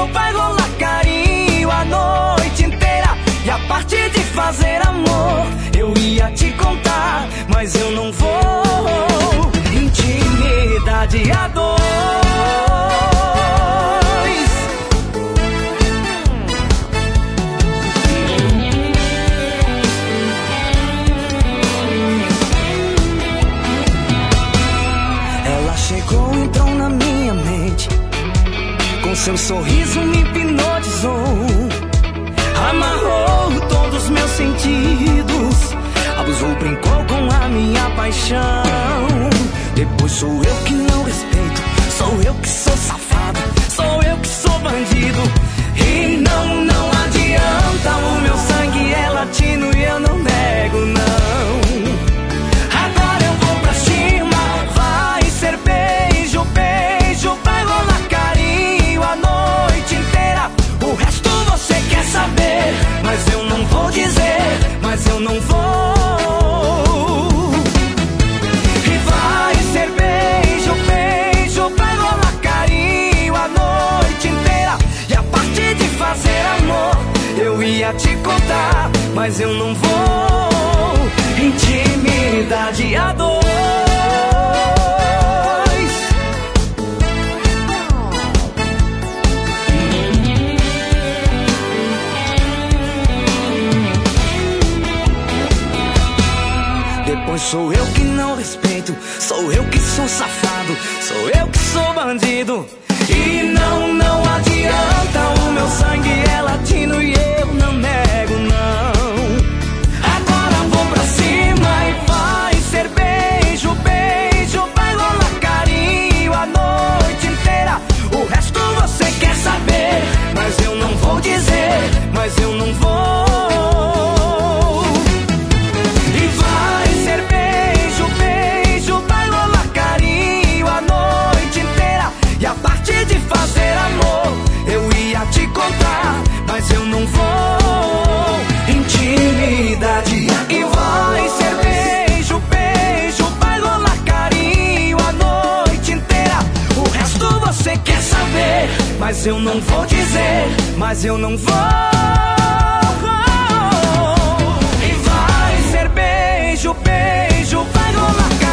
beijo, vai rolar carinho a noite inteira. E a parte de fazer amor eu ia te contar, mas eu não vou. Intimidade a dois. Ela chegou, entrou na minha mente, com seu sorriso me hipnotizou, amarrou todos os meus sentidos, abusou, brincou com a minha paixão. Depois sou eu que não respeito, sou eu que sou safado, sou eu que sou bandido. E não adianta, o meu sangue é latino e eu não nego, não. Agora eu vou pra cima, vai ser beijo, beijo, vai rolar carinho a noite inteira. O resto você quer saber, mas eu não vou dizer, mas eu não vou. E vai ser beijo, beijo, vai rolar carinho a noite inteira. E a parte de fazer amor eu ia te contar, mas eu não vou. Intimidade a dois. Depois sou eu que não respeito, sou eu que sou safado, sou eu que sou bandido. E não adianta, o meu sangue é latino e eu não nego, não. Agora vou pra cima e vai ser beijo, beijo, vai rolar carinho a noite inteira. O resto você quer saber, mas eu não vou dizer, mas eu não vou. E vai ser beijo, beijo, vai rolar carinho a noite inteira. E a parte de fazer amor eu ia te contar, mas eu não vou. Intimidade. E vai ser beijo, beijo, vai rolar carinho a noite inteira. O resto você quer saber, mas eu não vou dizer, mas eu não vou. E vai ser beijo, beijo, vai rolar carinho